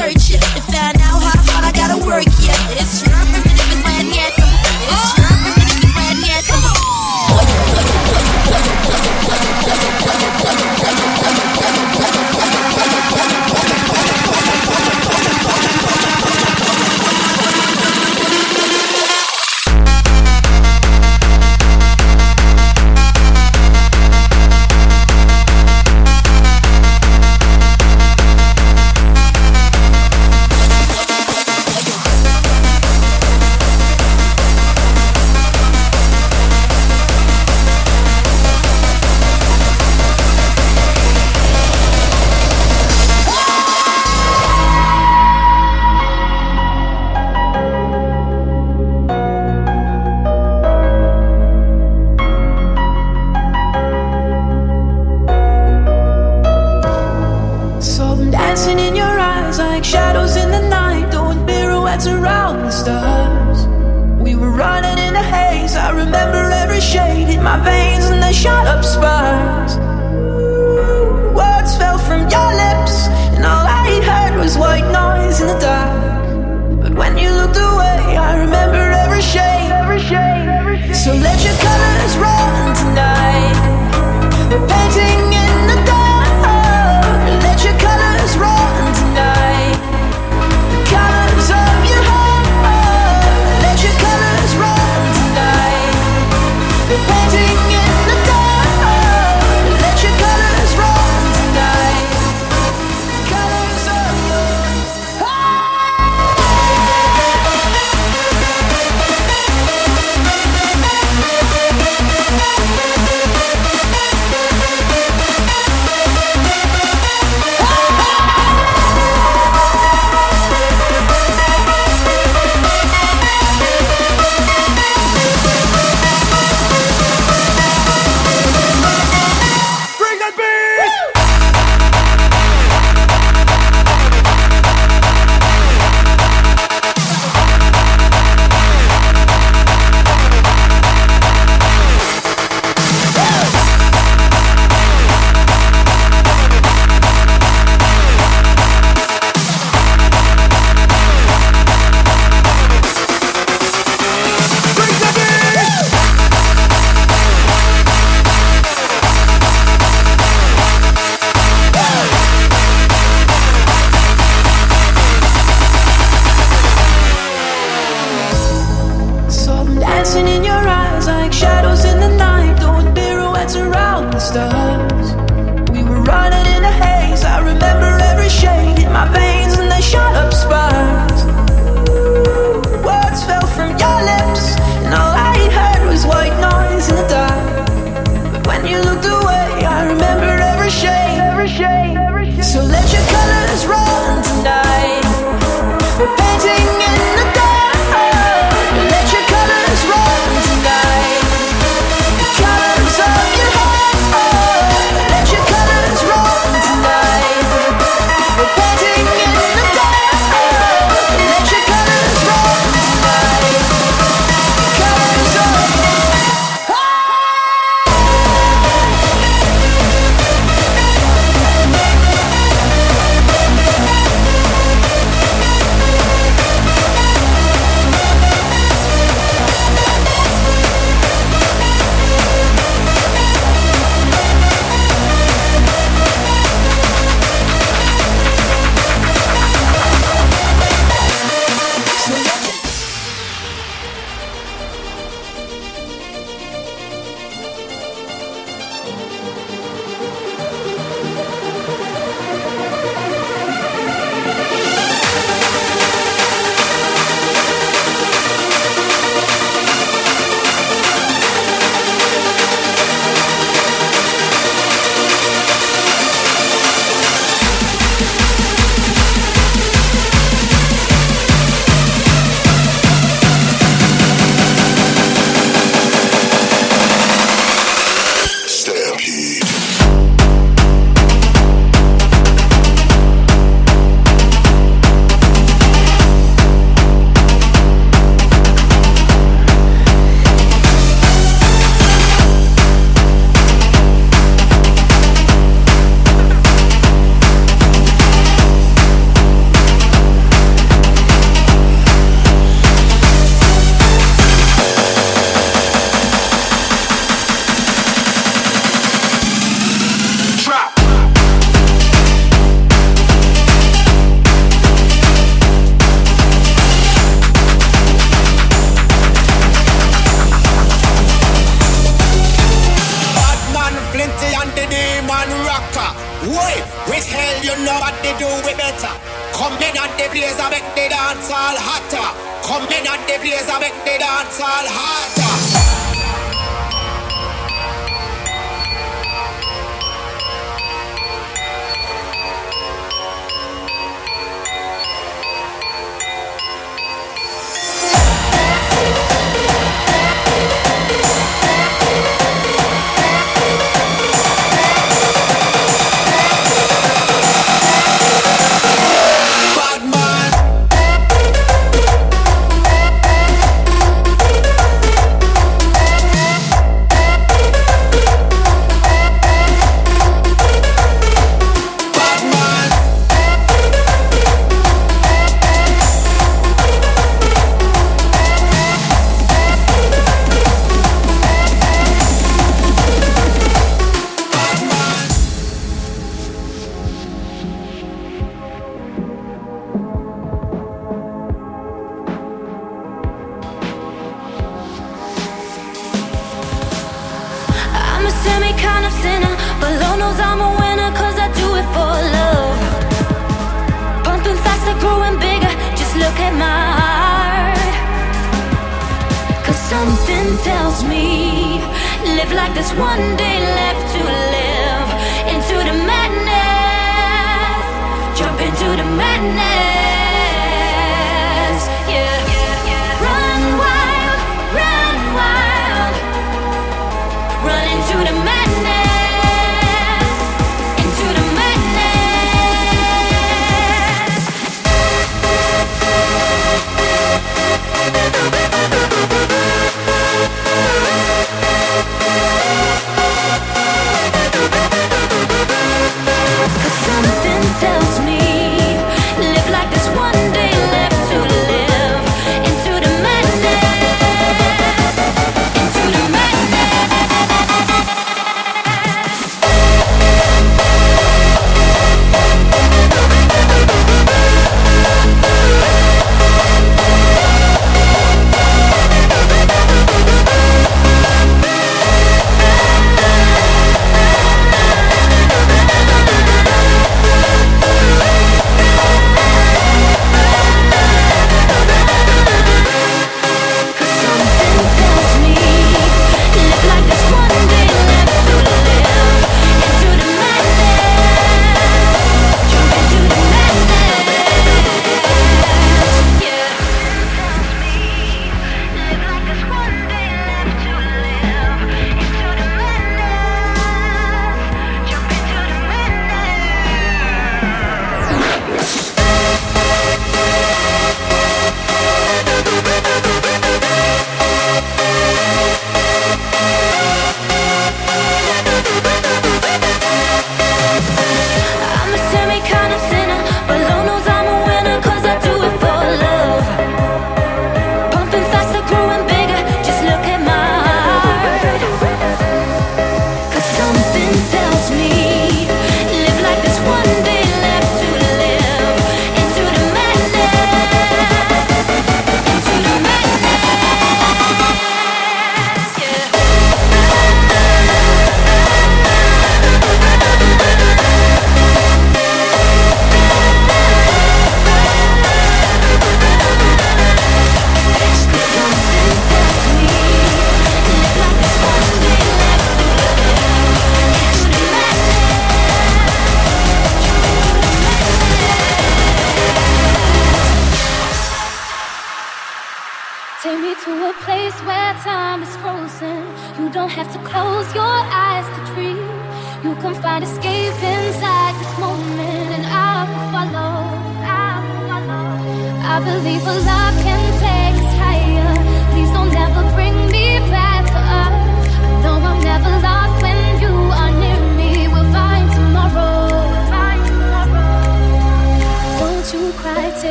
search it to find out how hard I gotta work. Yeah, it's your primitive man yet. It's your primitive man yet. like hell, you know what they do it better. Come in on the place, I make the dance all hotter. Come in on the place, I make the dance all hotter.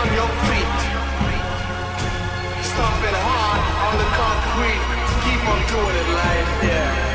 on your feet. Stomping hard on the concrete. Keep on doing it like that.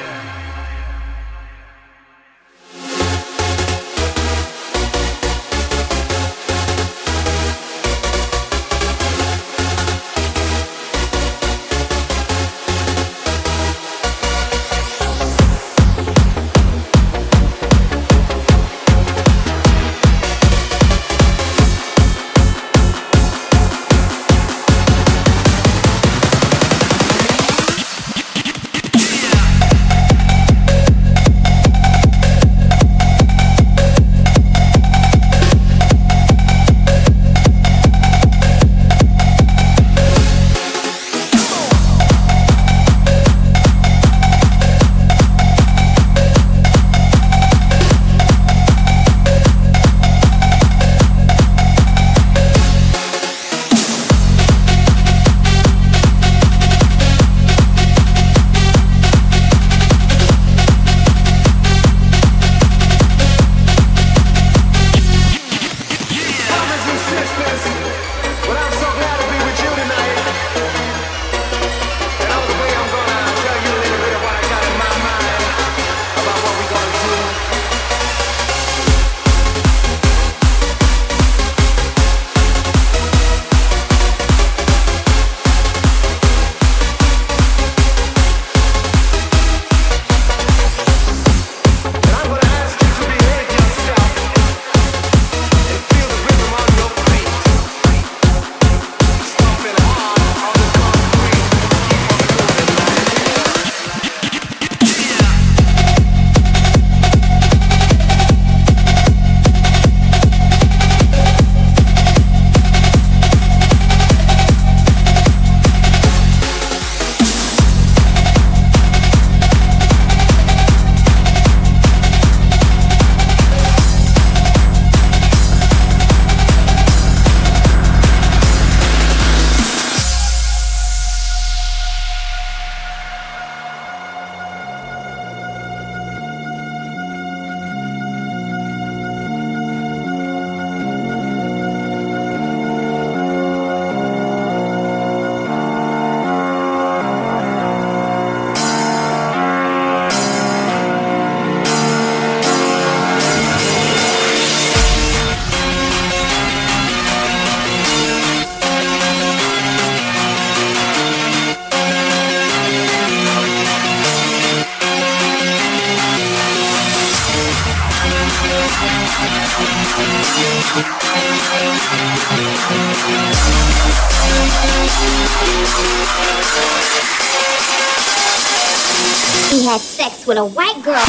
He had sex with a white girl.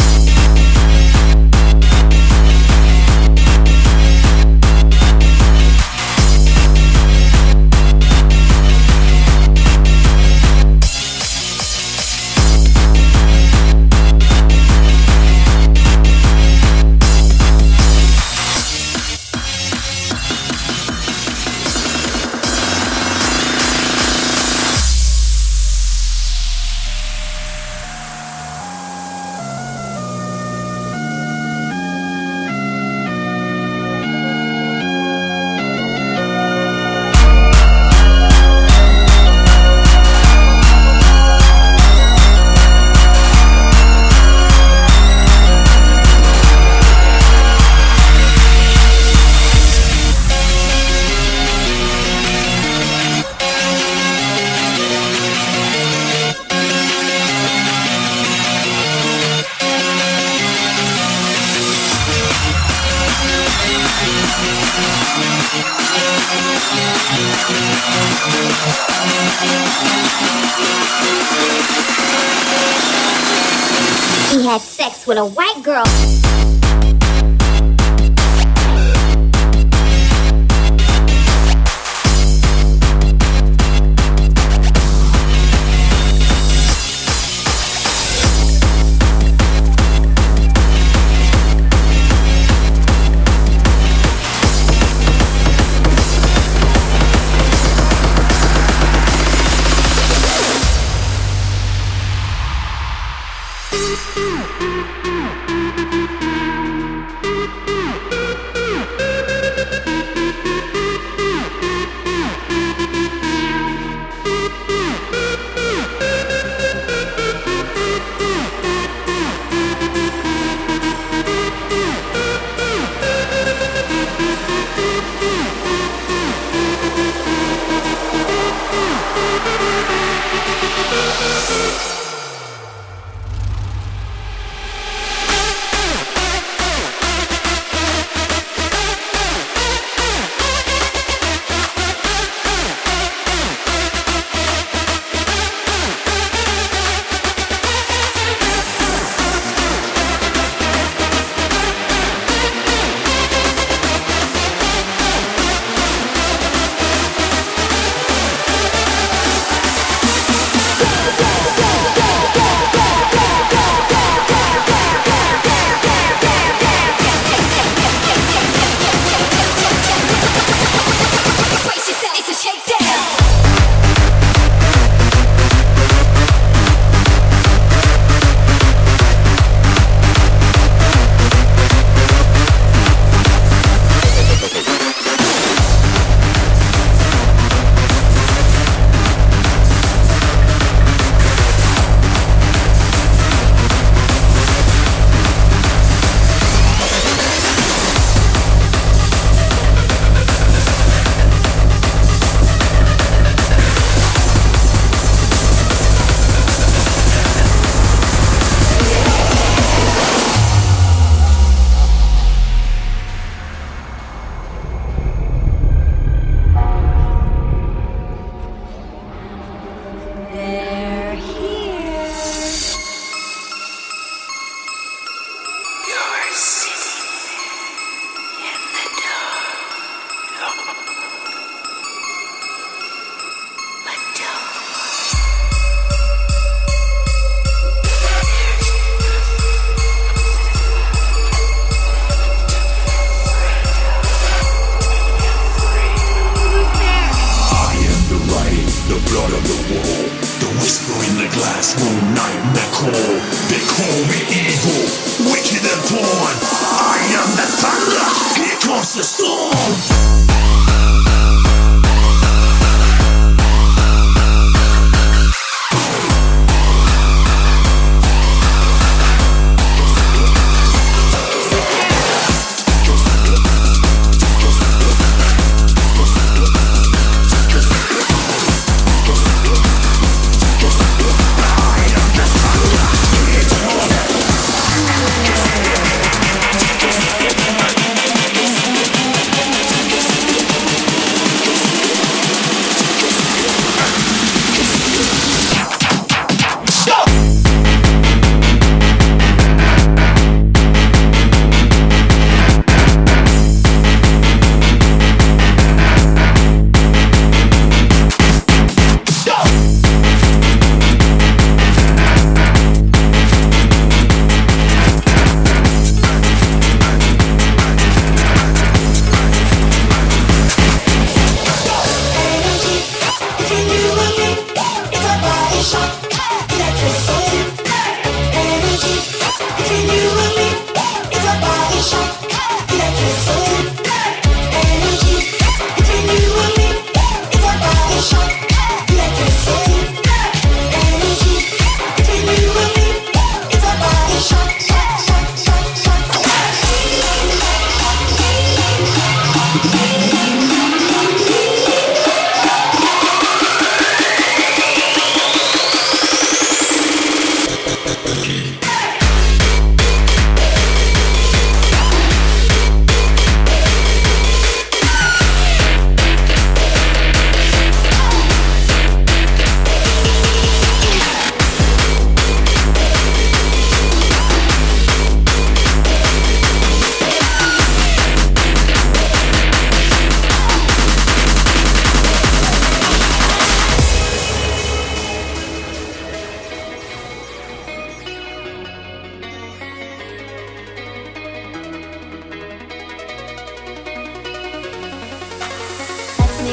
He had sex with a white girl.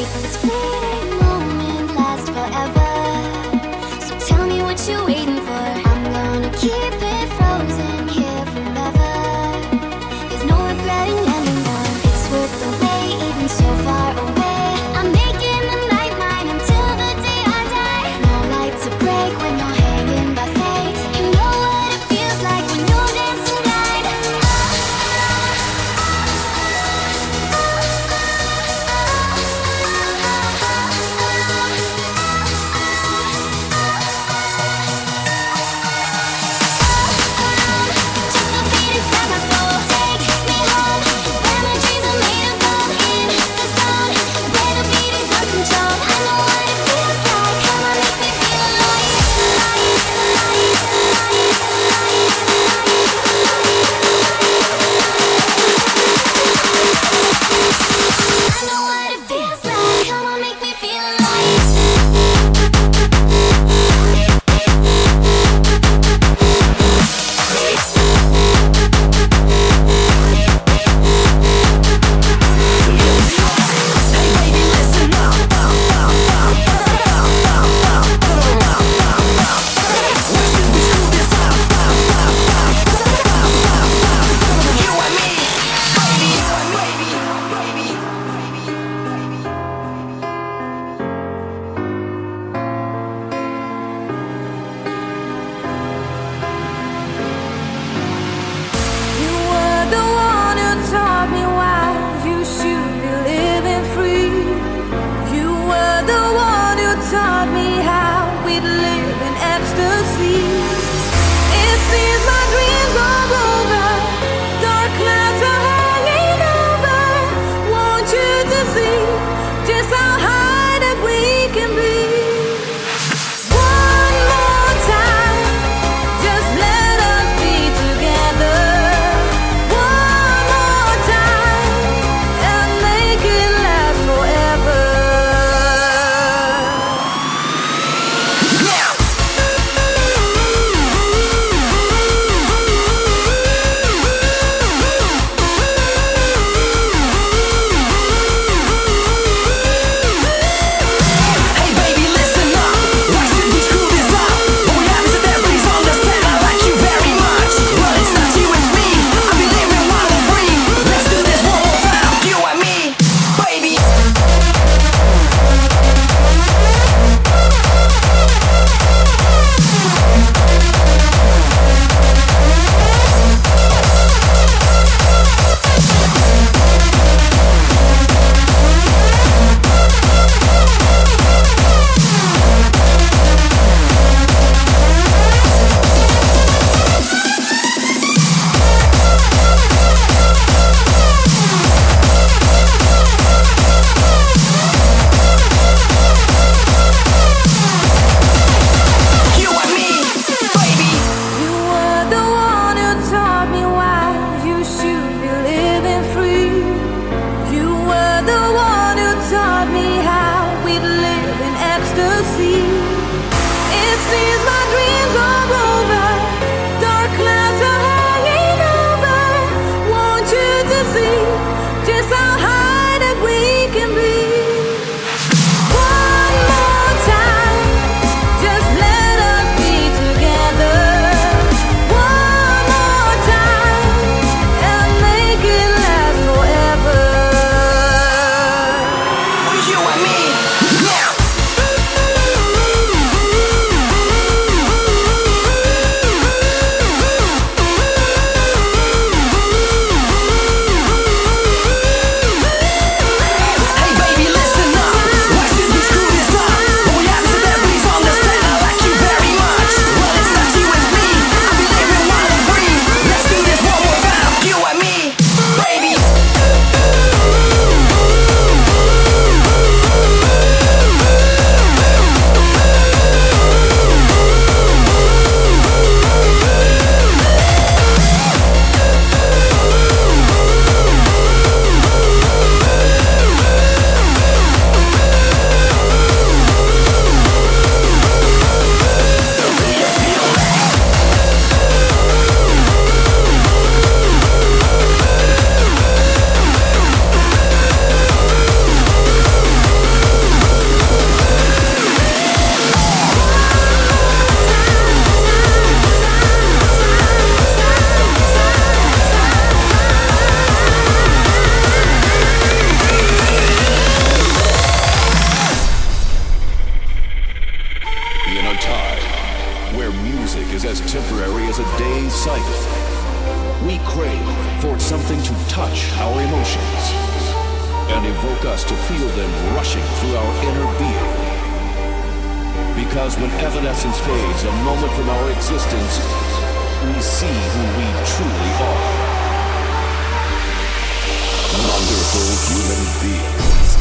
make this fleeting moment last forever. So tell me what you're waiting for. I'm gonna keep it frozen here forever. There's no regretting anymore. It's worth the wait, even so far away. I'm making the night mine until the day I die. No light to break when you're hanging by faith. You know what it feels like when you're dancing light. We crave for something to touch our emotions and evoke us to feel them rushing through our inner being. Because when evanescence fades a moment from our existence, we see who we truly are. Wonderful human beings.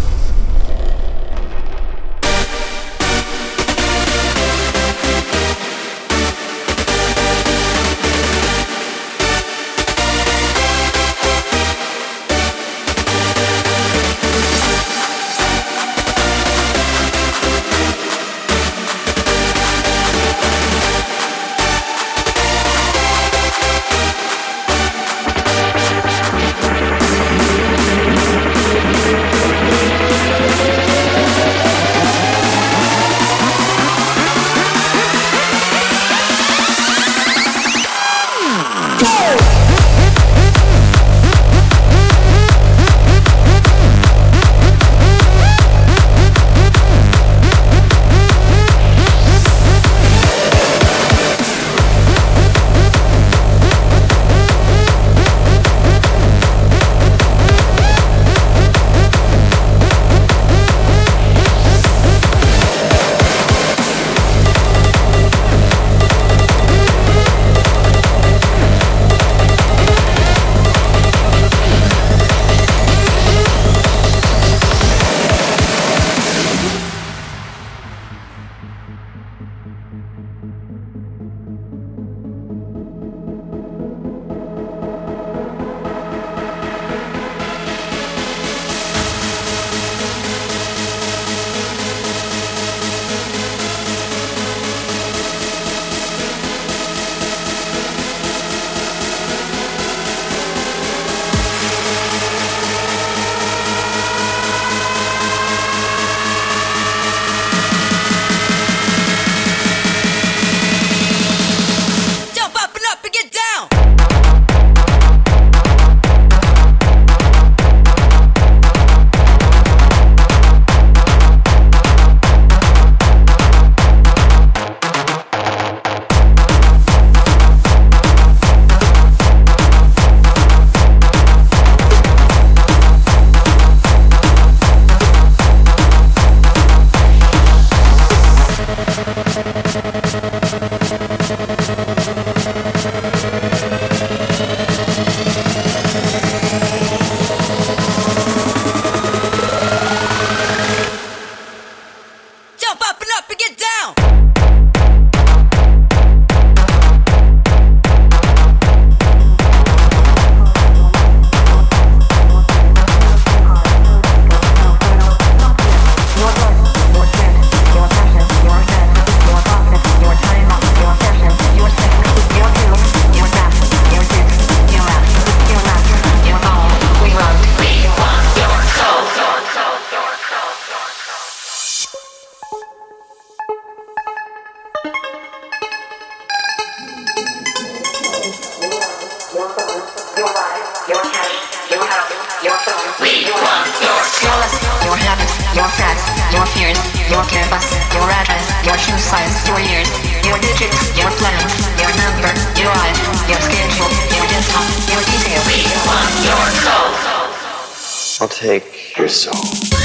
I'll take your soul.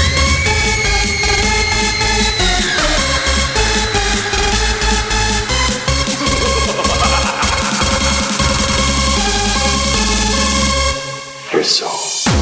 Your soul.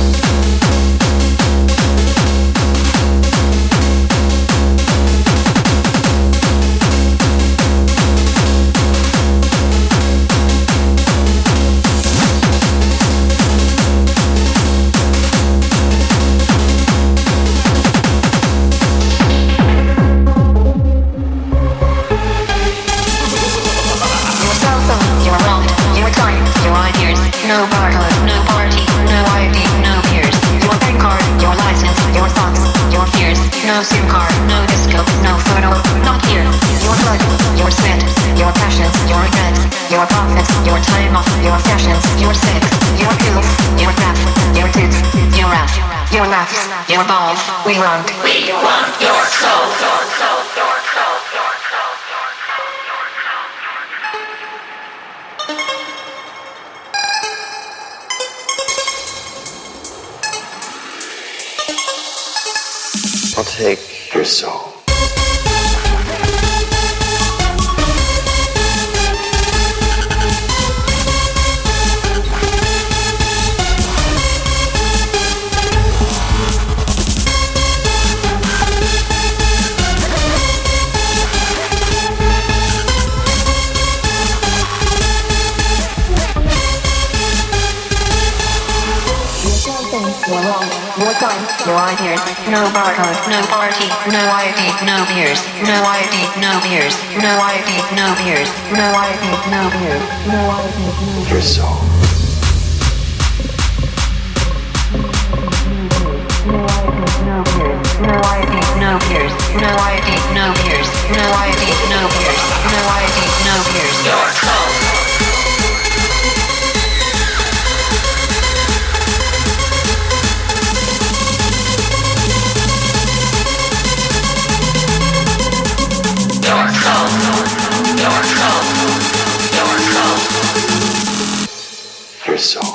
No barcode, no party, no ID, no peers. Your bank card, your license, your thoughts, your fears. No SIM card, no disco, no photo, not here. Your blood, your sweat, your passions, your regrets, your profits, your time off, your fashions, your sex, your pills, your graph, your tits, your wrath, your laughs, your balls. We want your soul. take your soul. You're wrong. You're fine. No ideas. No barcode. No party. No ID. No beers. No ID. No beers. No ID. No beers. No ID. No beers. No ID. No beers. Your soul. No beers. No ID. No beers. No ID. No beers. No ID. No beers. No ID. No beers. Your soul. Your soul.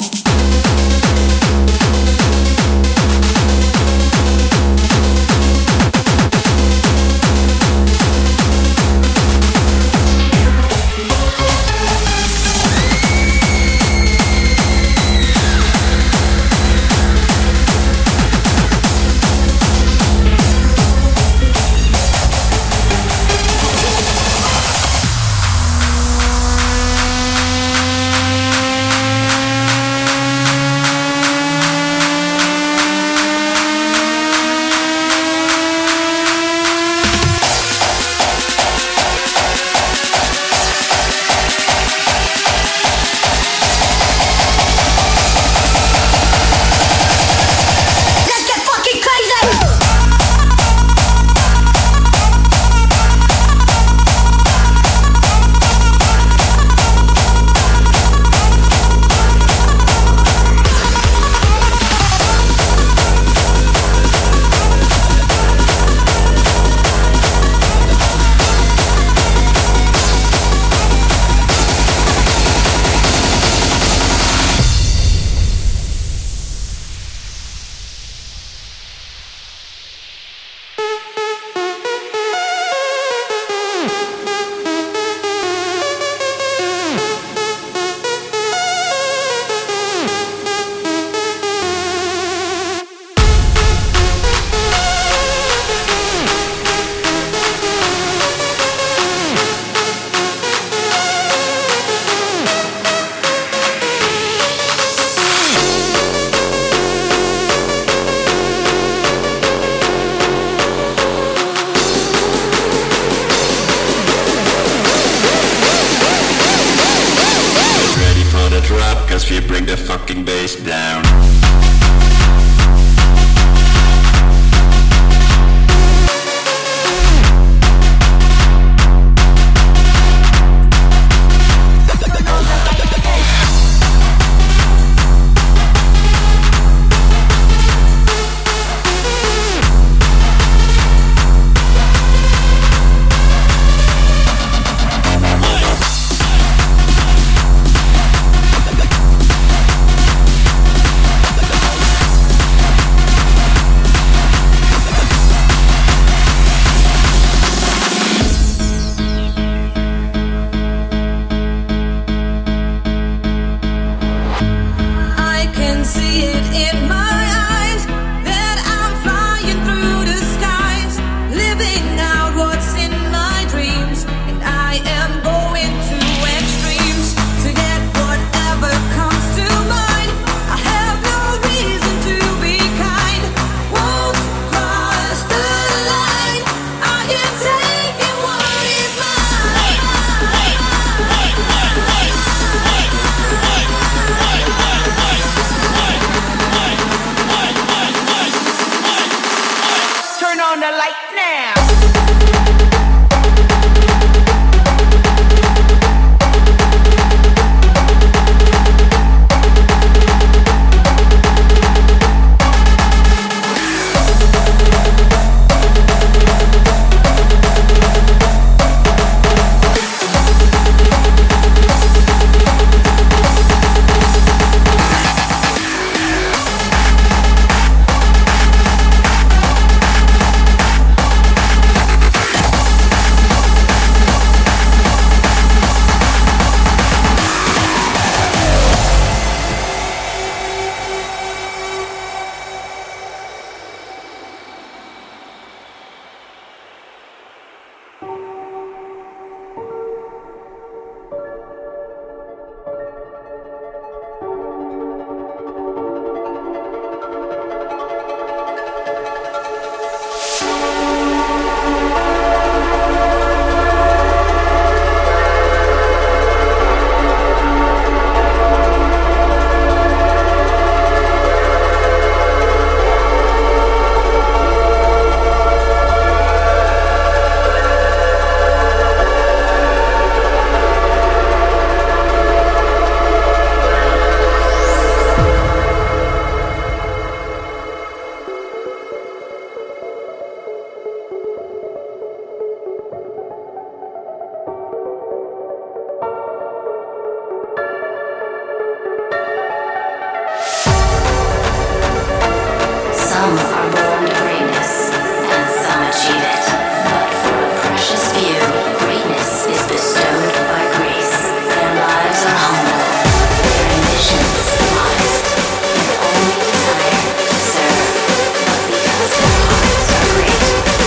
Some are born to greatness, and some achieve it. But for a precious few, greatness is bestowed by grace. Their lives are humble, their ambitions modest, their only desire to serve. But because their hearts are great,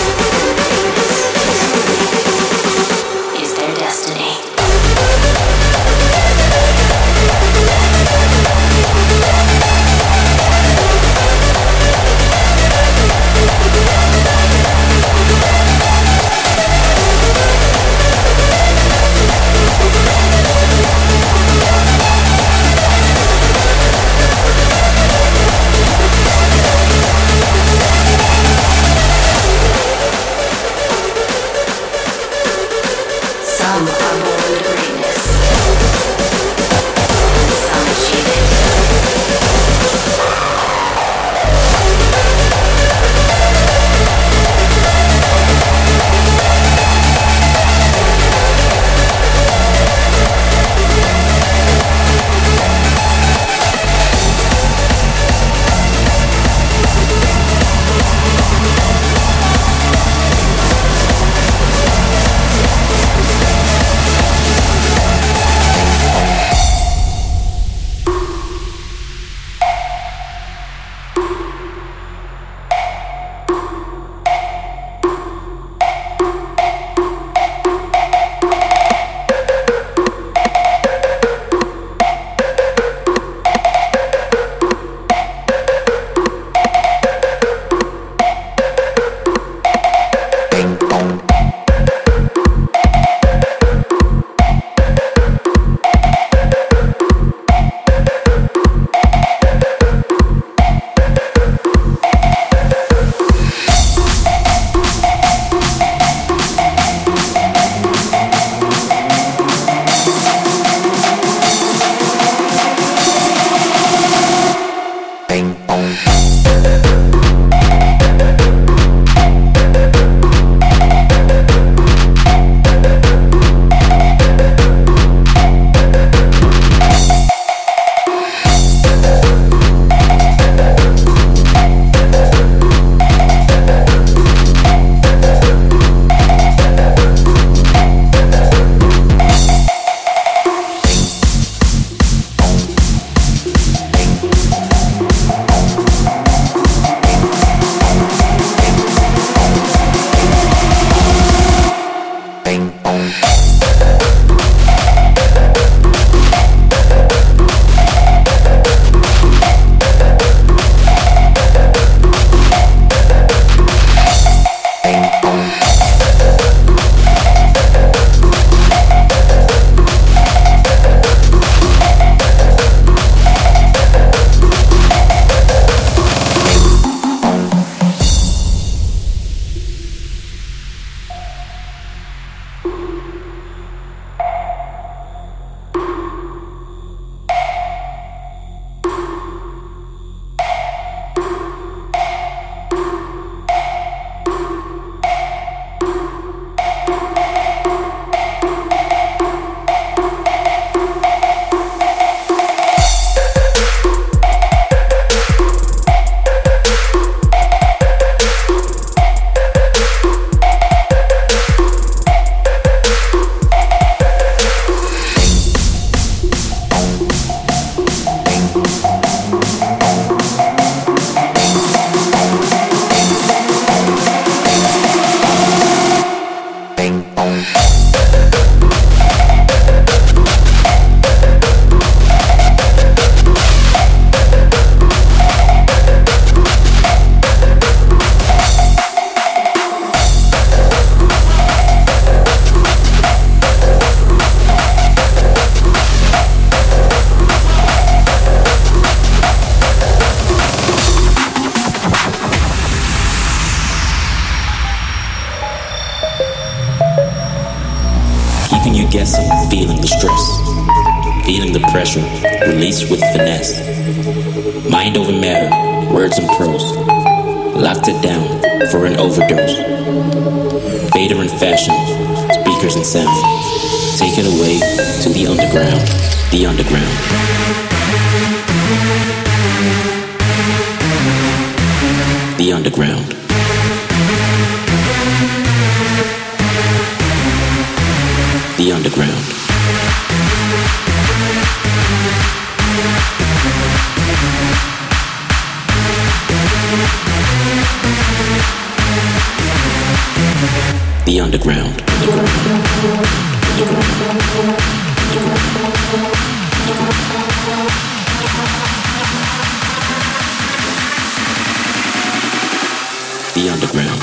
greatness is their destiny. Some are born to greatness, and some achieve it. guessing, feeling the stress, feeling the pressure, release with finesse. Mind over matter, words and prose, locked it down for an overdose. Vader in fashion, speakers and sound, take it away to the underground, the underground. The underground. The underground. The underground. The underground.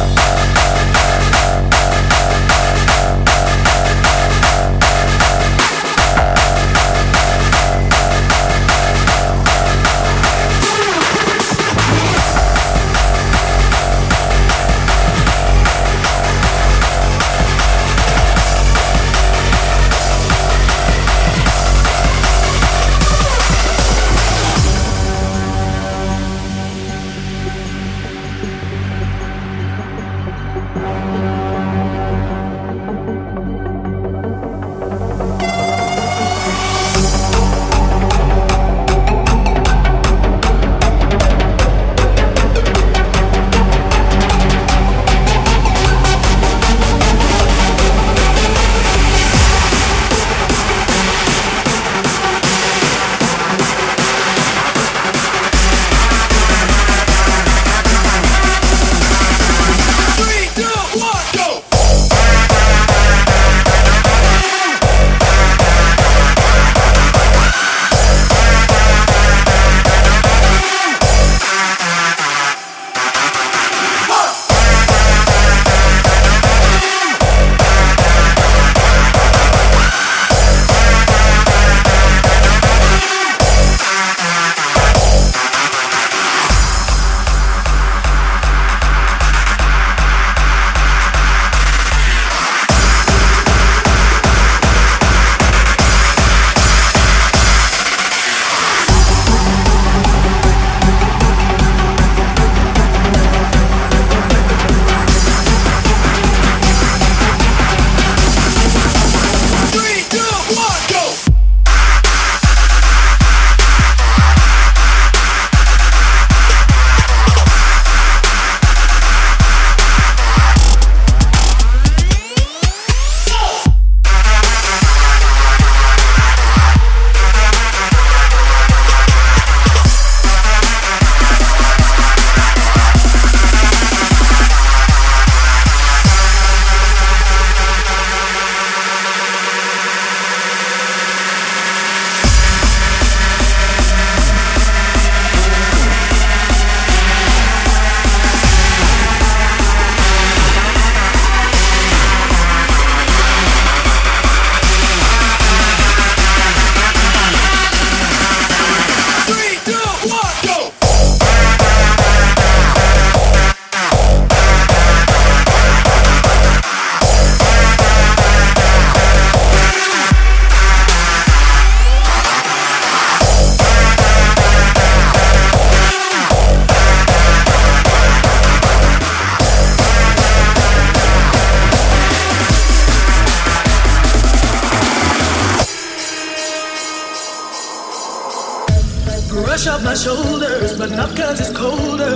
Brush off my shoulders, but not 'cause it's colder.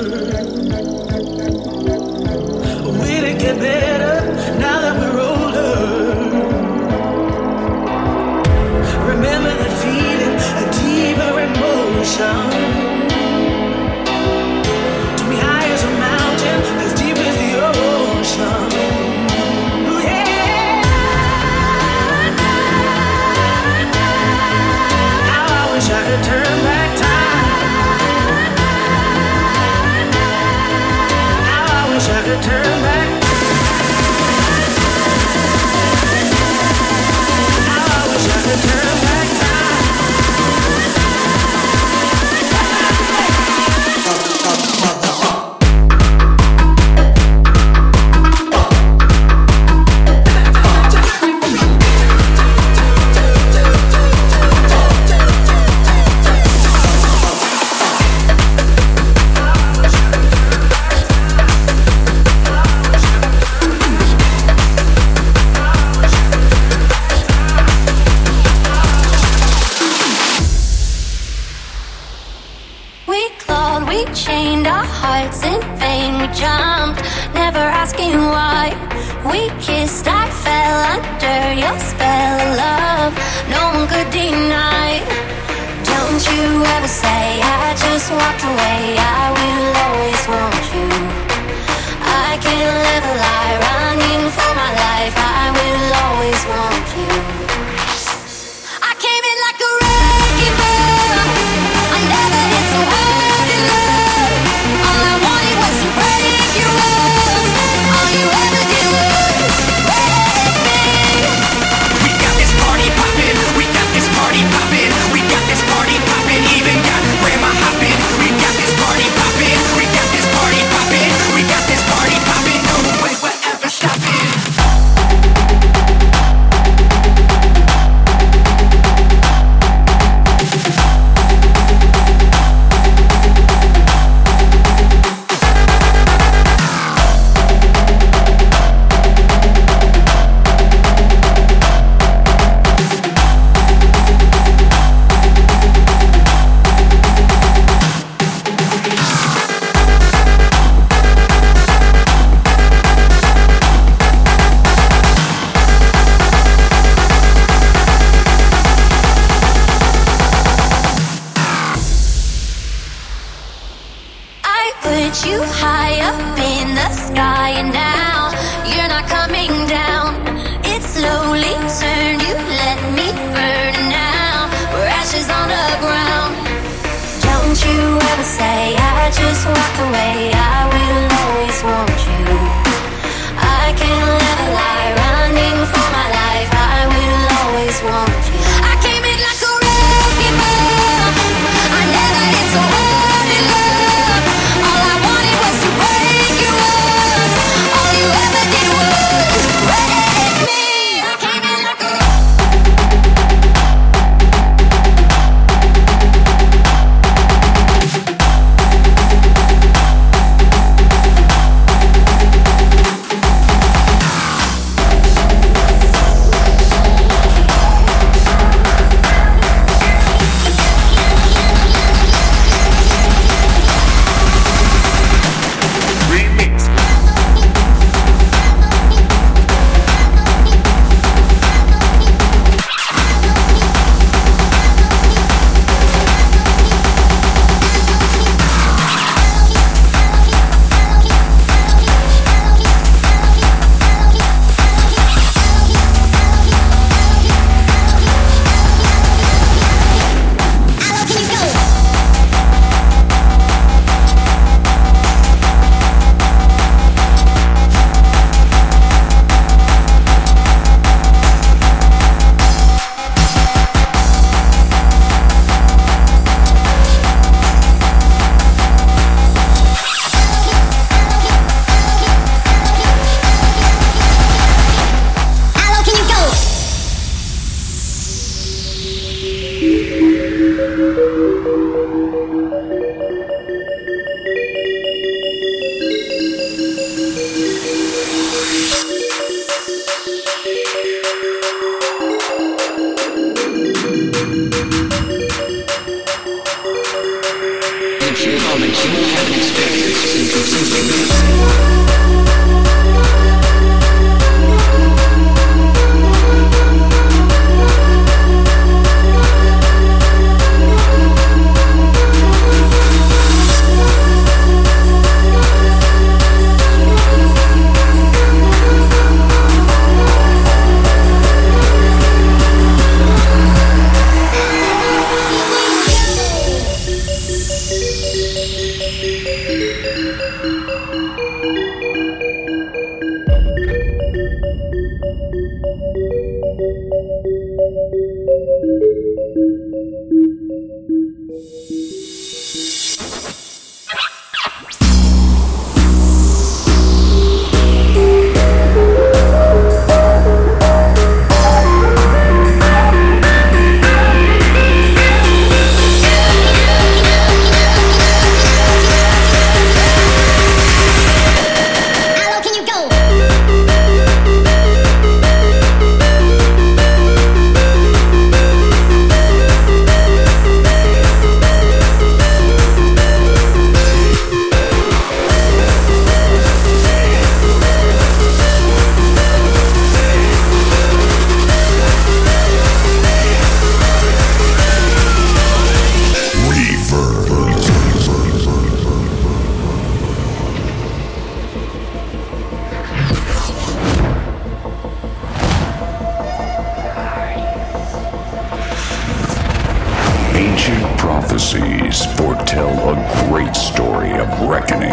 Will it get better now that we're older? Remember that feeling, a deeper emotion. To be high as a mountain, as deep as the ocean. Ooh, yeah. How I wish I could turn back time. How I wish I could turn back. How I wish I could turn back time. We chained our hearts in vain. We jumped, never asking why. We kissed, I fell under your spell of love. No one could deny. Don't you ever say I just walked away. I will always want you. I can't live a lie, running for my life. I will always want you. I came in like a wrecking ball. I never hit so hard in love. All I wanted was to break your walls. All you ever did was break me. We got this party poppin', we got this party poppin', we got this party poppin', even got grandma hoppin'. We got this party poppin', we got this party poppin', we got this party poppin', no way we're ever stopping. Put you high up in the sky, and now you're not coming down. It slowly turned, you let me burn, and now we're ashes on the ground. Don't you ever say I just walk away. I will always want you. I can't live a lie, running for my life. I will always want you. I came in like a wrecking ball. I never hit so hard in love. All I wanted was to break your walls. All you ever did was break me. I came in like a prophecies foretell a great story of reckoning.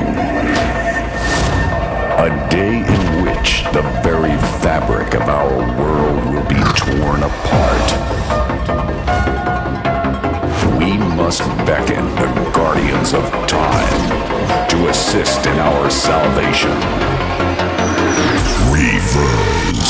A day in which the very fabric of our world will be torn apart. We must beckon the guardians of time to assist in our salvation. Reavers.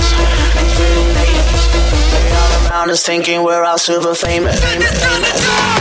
Thinking we're all super famous.